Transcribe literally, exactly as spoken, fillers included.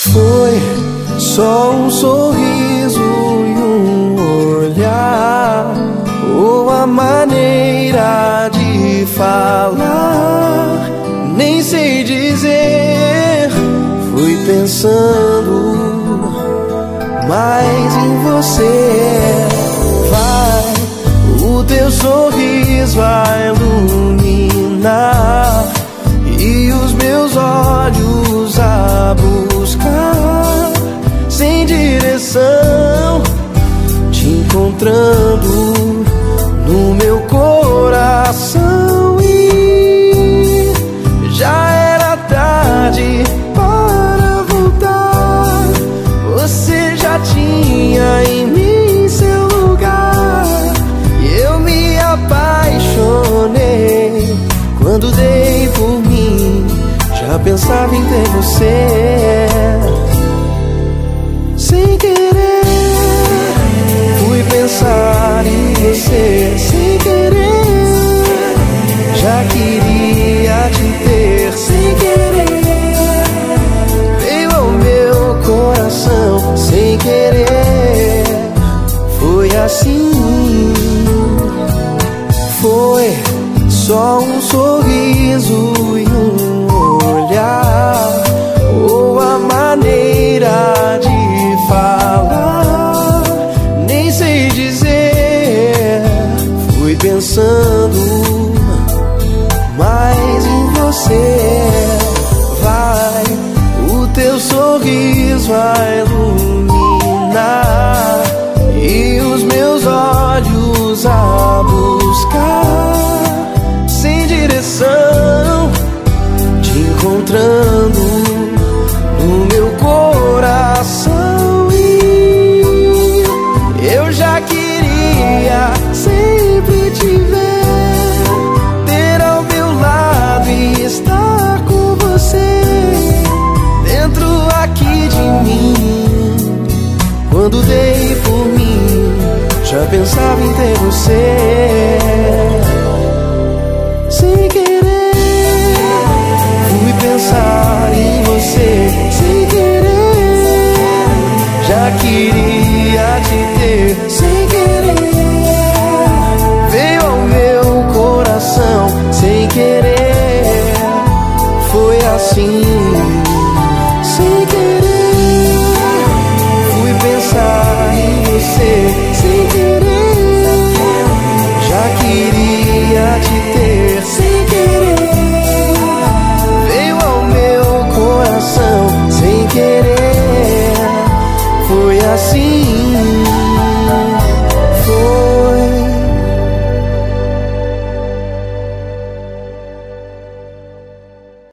Foi só um sorriso e um olhar, ou a maneira de falar, nem sei dizer. Fui pensando mais em você. Vai, o teu sorriso vai iluminar e os meus olhos a buscar, sem direção, te encontrando no meu coração. E já era tarde para voltar, você já tinha em mim seu lugar. E eu me apaixonei quando dei por mim, já pensava em ter você. Sem querer, fui pensar em você. Sem querer, já queria te ter. Sem querer, veio ao meu coração. Sem querer, foi assim. Foi só um sorriso e um olhar, ou a maneira de falar, nem sei dizer. Fui pensando mais em você. Vai, o teu sorriso vai iluminar e os meus olhos a buscar, sem direção, te encontrando no meu coração. E eu já queria sempre te ver, ter ao meu lado e estar com você, dentro aqui de mim. Quando dei por mim, já pensava em ter você. Sem querer, fui pensar em você. Sem querer, já queria te ter. Sem querer, veio ao meu coração. Sem querer, foi assim.